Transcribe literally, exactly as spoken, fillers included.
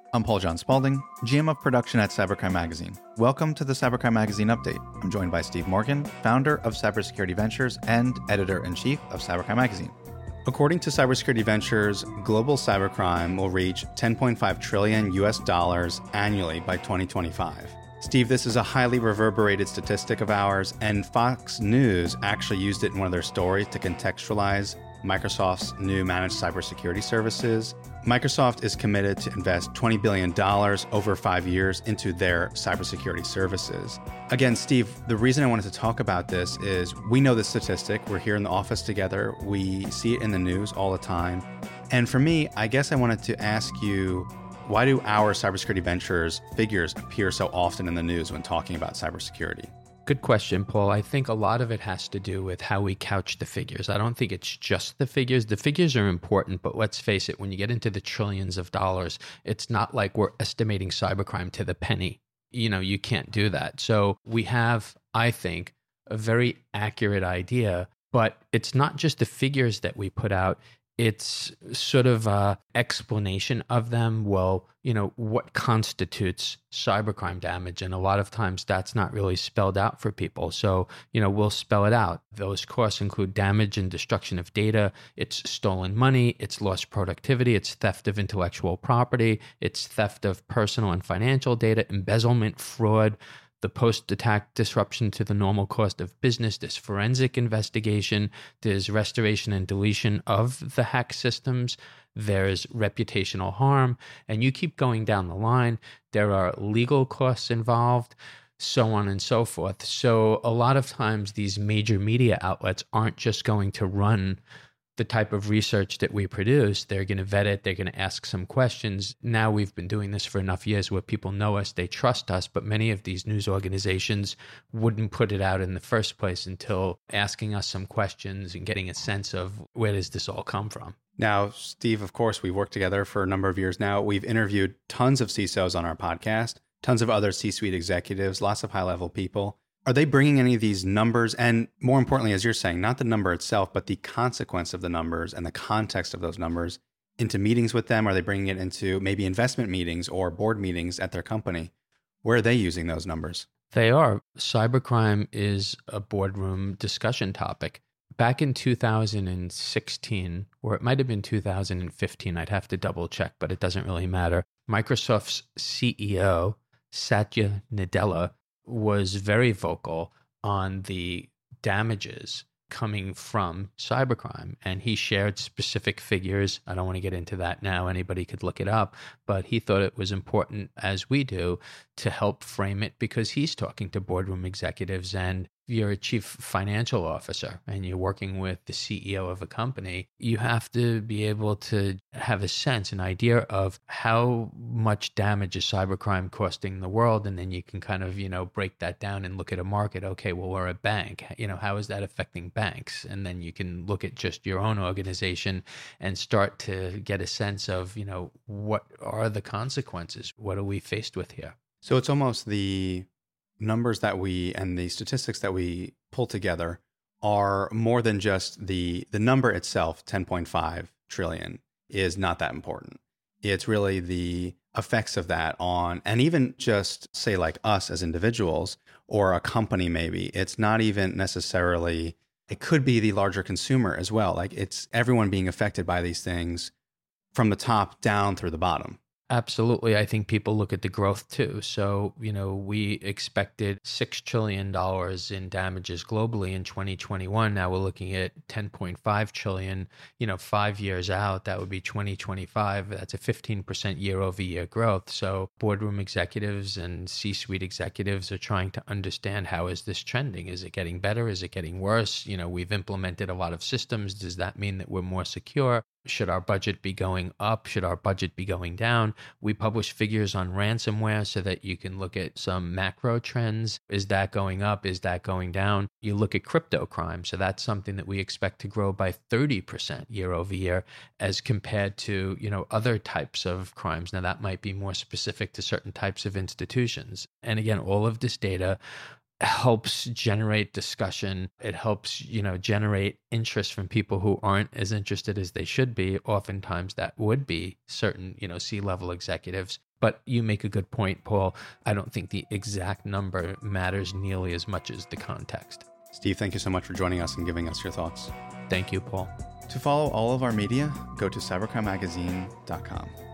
I'm Paul John Spaulding, G M of production at Cybercrime Magazine. Welcome to the Cybercrime Magazine Update. I'm joined by Steve Morgan, founder of Cybersecurity Ventures and editor-in-chief of Cybercrime Magazine. According to Cybersecurity Ventures, global cybercrime will reach ten point five trillion U S dollars annually by twenty twenty-five. Steve, this is a highly reverberated statistic of ours, and Fox News actually used it in one of their stories to contextualize Microsoft's new managed cybersecurity services. Microsoft is committed to invest twenty billion dollars over five years into their cybersecurity services. Again, Steve, the reason I wanted to talk about this is we know this statistic. We're here in the office together. We see it in the news all the time. And for me, I guess I wanted to ask you, why do our Cybersecurity Ventures figures appear so often in the news when talking about cybersecurity? Good question, Paul. I think a lot of it has to do with how we couch the figures. I don't think it's just the figures. The figures are important, but let's face it, when you get into the trillions of dollars, it's not like we're estimating cybercrime to the penny. You know, you can't do that. So we have, I think, a very accurate idea, but it's not just the figures that we put out. It's sort of a explanation of them. Well, you know, what constitutes cybercrime damage? And a lot of times that's not really spelled out for people. So, you know, we'll spell it out. Those costs include damage and destruction of data. It's stolen money. It's lost productivity. It's theft of intellectual property. It's theft of personal and financial data, embezzlement, fraud, the post-attack disruption to the normal cost of business, there's forensic investigation, there's restoration and deletion of the hack systems, there's reputational harm, and you keep going down the line. There are legal costs involved, so on and so forth. So a lot of times these major media outlets aren't just going to run the type of research that we produce. They're going to vet it. They're going to ask some questions. Now we've been doing this for enough years where people know us, they trust us, but many of these news organizations wouldn't put it out in the first place until asking us some questions and getting a sense of where does this all come from. Now, Steve, of course, we've worked together for a number of years now. We've interviewed tons of C I S Os on our podcast, tons of other C-suite executives, lots of high-level people. Are they bringing any of these numbers, and more importantly, as you're saying, not the number itself, but the consequence of the numbers and the context of those numbers into meetings with them? Are they bringing it into maybe investment meetings or board meetings at their company? Where are they using those numbers? They are. Cybercrime is a boardroom discussion topic. Back in two thousand sixteen, or it might have been two thousand fifteen, I'd have to double check, but it doesn't really matter. Microsoft's C E O, Satya Nadella, was very vocal on the damages coming from cybercrime. And he shared specific figures. I don't want to get into that now. Anybody could look it up. But he thought it was important, as we do, to help frame it because he's talking to boardroom executives, and you're a chief financial officer and you're working with the C E O of a company. You have to be able to have a sense, an idea of how much damage is cybercrime costing the world. And then you can kind of, you know, break that down and look at a market. Okay, well, we're a bank. You know, how is that affecting banks? And then you can look at just your own organization and start to get a sense of, you know, what are the consequences? What are we faced with here? So it's almost the numbers that we and the statistics that we pull together are more than just the the number itself. Ten point five trillion is not that important. It's really the effects of that on, and even just say like us as individuals or a company, maybe it's not even necessarily, it could be the larger consumer as well. Like it's everyone being affected by these things from the top down through the bottom. Absolutely. I think people look at the growth too. So, you know, we expected six trillion dollars in damages globally in twenty twenty-one. Now we're looking at ten point five trillion dollars, you know, five years out, that would be twenty twenty-five. That's a fifteen percent year over year growth. So boardroom executives and C-suite executives are trying to understand, how is this trending? Is it getting better? Is it getting worse? You know, we've implemented a lot of systems. Does that mean that we're more secure? Should our budget be going up? Should our budget be going down? We publish figures on ransomware so that you can look at some macro trends. Is that going up? Is that going down? You look at crypto crime. So that's something that we expect to grow by thirty percent year over year as compared to, you know, other types of crimes. Now that might be more specific to certain types of institutions. And again, all of this data helps generate discussion. It helps, you know, generate interest from people who aren't as interested as they should be. Oftentimes that would be certain, you know, C-level executives. But you make a good point, Paul. I don't think the exact number matters nearly as much as the context. Steve, thank you so much for joining us and giving us your thoughts. Thank you, Paul. To follow all of our media, go to cybercrime magazine dot com.